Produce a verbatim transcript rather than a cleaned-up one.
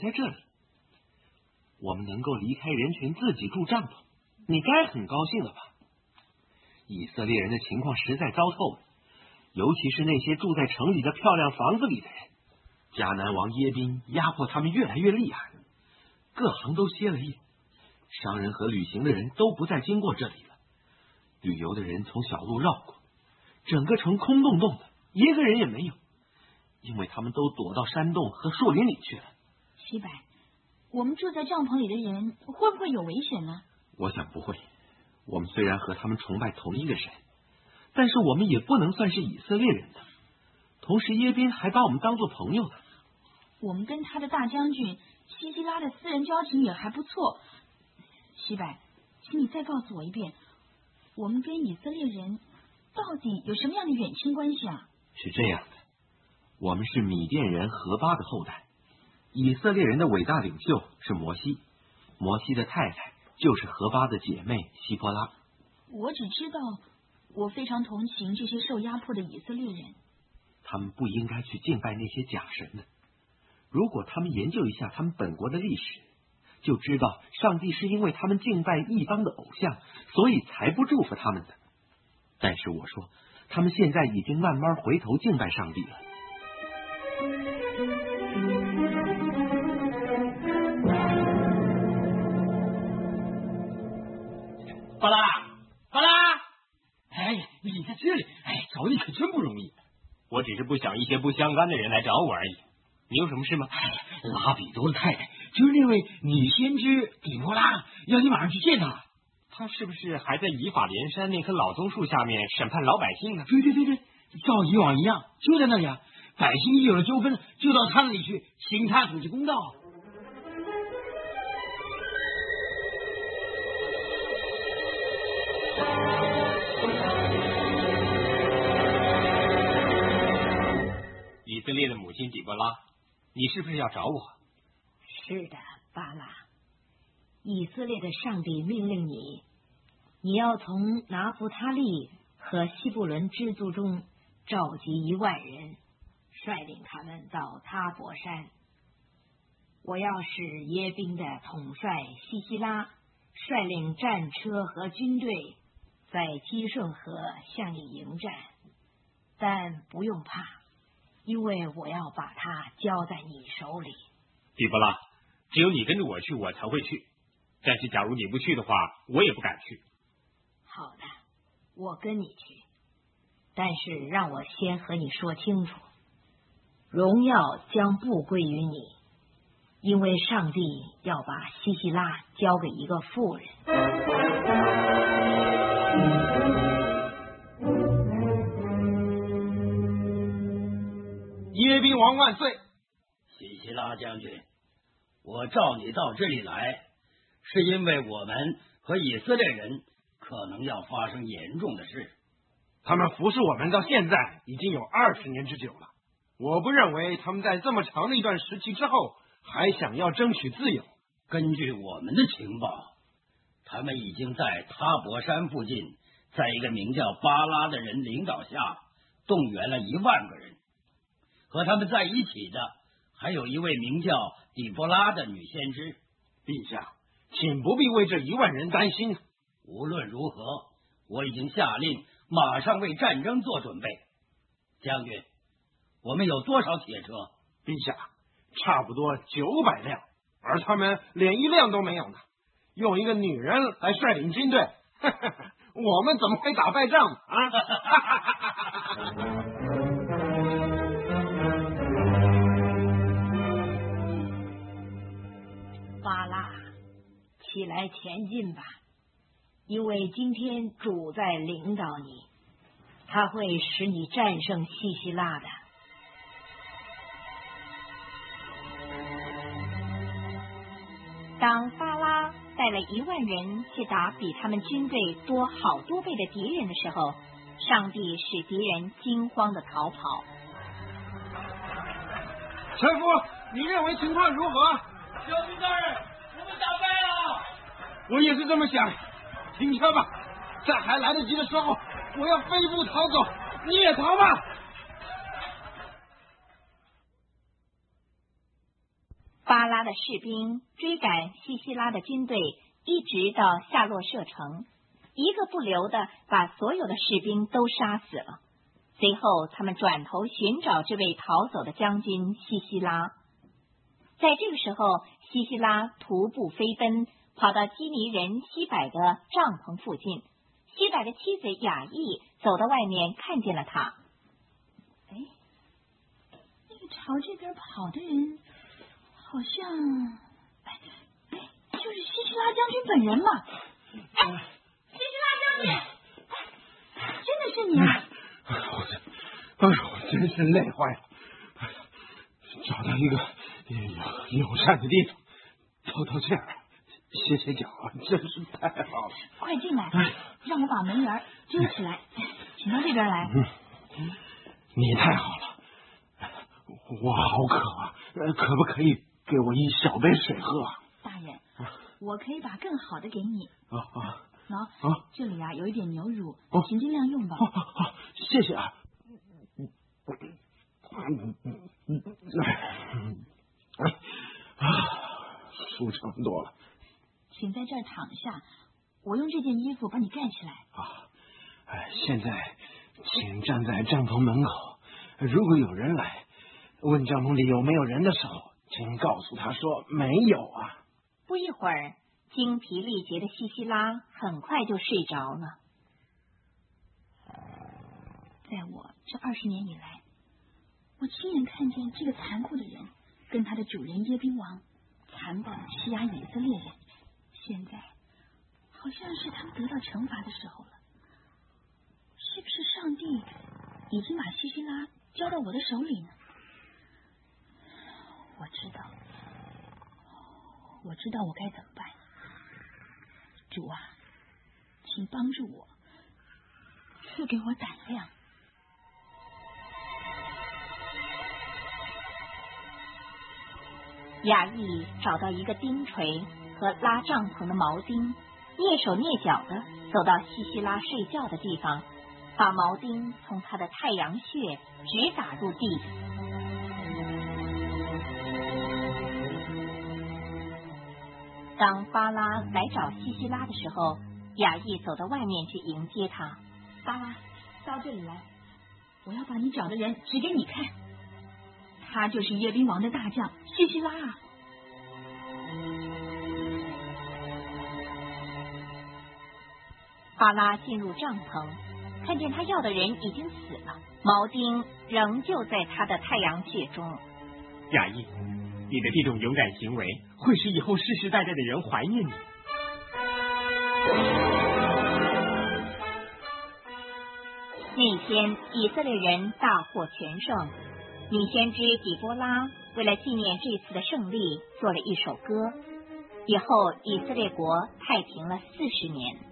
在这里。我们能够离开人群，自己住帐篷，你该很高兴了吧？以色列人的情况实在糟透了，尤其是那些住在城里的漂亮房子里的人。迦南王耶宾压迫他们越来越厉害，各行都歇了业，商人和旅行的人都不再经过这里了。旅游的人从小路绕过，整个城空洞洞的，一个人也没有，因为他们都躲到山洞和树林里去了。 西柏，我们住在帐篷里的人会不会有危险呢？ 我想不会。我们虽然和他们崇拜同一个神，但是我们也不能算是以色列人的。同时耶宾还把我们当作朋友呢。 我们跟他的大将军西西拉的私人交情也还不错。西柏，请你再告诉我一遍，我们跟以色列人到底有什么样的远亲关系啊？ 是这样的，我们是米甸人何巴的后代，以色列人的伟大领袖是摩西，摩西的太太就是何巴的姐妹希波拉。 我只知道，我非常同情这些受压迫的以色列人。 他们不应该去敬拜那些假神的。如果他们研究一下他们本国的历史，就知道上帝是因为他们敬拜异邦的偶像，所以才不祝福他们的。但是我说，他们现在已经慢慢回头敬拜上帝了。 巴拉，巴拉，哎，你在这里，哎，找你可真不容易。 我只是不想一些不相干的人来找我而已。你有什么事吗？ 哎，拉比多的太太就是那位女先知底波拉，要你马上去见她。 她是不是还在以法莲山那棵老棕树下面审判老百姓呢？ 对对对对，照以往一样，就在那里啊。百姓一有了纠纷，就到他那里去，请他主持公道。 以色列的母亲底波拉，你是不是要找我？ 是的，巴拉。以色列的上帝命令你，你要从拿弗他利和西布伦支族中召集一万人，率领他们到他伯山。我要使耶宾的统帅西西拉率领战车和军队在基顺河向你迎战，但不用怕，因为我要把它交在你手里。 底波拉，只有你跟着我去，我才会去。但是假如你不去的话，我也不敢去。 好的，我跟你去，但是让我先和你说清楚，荣耀将不归于你，因为上帝要把西西拉交给一个妇人。 耶宾王万岁！ 西西拉将军，我召你到这里来，是因为我们和以色列人可能要发生严重的事。 他们服侍我们到现在已经有二十年之久了，我不认为他们在这么长的一段时期之后还想要争取自由。 根据我们的情报，他们已经在塔伯山附近，在一个名叫巴拉的人领导下，动员了一万个人。和他们在一起的还有一位名叫底波拉的女先知。 陛下，请不必为这一万人担心。 无论如何，我已经下令马上为战争做准备。将军，我们有多少铁车？ 陛下，差不多九百辆，而他们连一辆都没有呢。用一个女人来率领军队，呵呵呵，我们怎么会打败仗啊？ 巴拉，起来前进吧，因为今天主在领导你，他会使你战胜西西拉的。 当巴拉带了一万人去打比他们军队多好多倍的敌人的时候，上帝使敌人惊慌的逃跑。 臣服，你认为情况如何？ 将军大人，我们打败了。 我也是这么想。停车吧，在还来得及的时候，我要飞步逃走，你也逃吧。 巴拉的士兵追赶西西拉的军队，一直到夏洛舍城，一个不留的把所有的士兵都杀死了。随后他们转头寻找这位逃走的将军西西拉。在这个时候，西西拉徒步飞奔，跑到基尼人西柏的帐篷附近。西柏的妻子雅意走到外面，看见了他。 哎，那个朝这边跑的人好像，哎哎，就是西西拉将军本人嘛。哎，西西拉将军，真的是你啊！ 我这，哎呦，我真是累坏了。找到一个友友善的地方，透透气儿，歇歇脚，真是太好了。 快进来，让我把门帘遮起来，请到这边来。 嗯，你太好了，我好渴啊，可不可以给我一小杯水喝啊？ 大人，我可以把更好的给你。 啊啊！ 喏、 啊， 这里啊有一点牛乳， 哦请尽量用吧。 好好好，谢谢啊。嗯嗯嗯，哎，啊，舒畅多了。 请在这儿躺下，我用这件衣服把你盖起来。 啊，哎，现在请站在帐篷门口，如果有人来问帐篷里有没有人的时候，请告诉他说没有啊。 不一会儿，精疲力竭的西西拉很快就睡着了。 在我这二十年以来，我亲眼看见这个残酷的人跟他的主人耶宾王残暴的欺压以色列人，现在好像是他们得到惩罚的时候了。是不是上帝已经把西西拉交到我的手里呢？我知道，我知道我该怎么办。主啊，请帮助我，赐给我胆量。 雅意找到一个钉锤和拉帐篷的铆钉，蹑手蹑脚的走到西西拉睡觉的地方，把铆钉从他的太阳穴直打入地里。当巴拉来找西西拉的时候，雅意走到外面去迎接他。 巴拉，到这里来，我要把你找的人指给你看。他就是耶宾王的大将西西拉啊！ 巴拉进入帐篷，看见他要的人已经死了，铆钉仍旧在他的太阳穴中。 雅意，你的这种勇敢行为会使以后世世代代的人怀念你。 那天以色列人大获全胜，女先知底波拉为了纪念这次的胜利，做了一首歌。以后以色列国太平了四十年。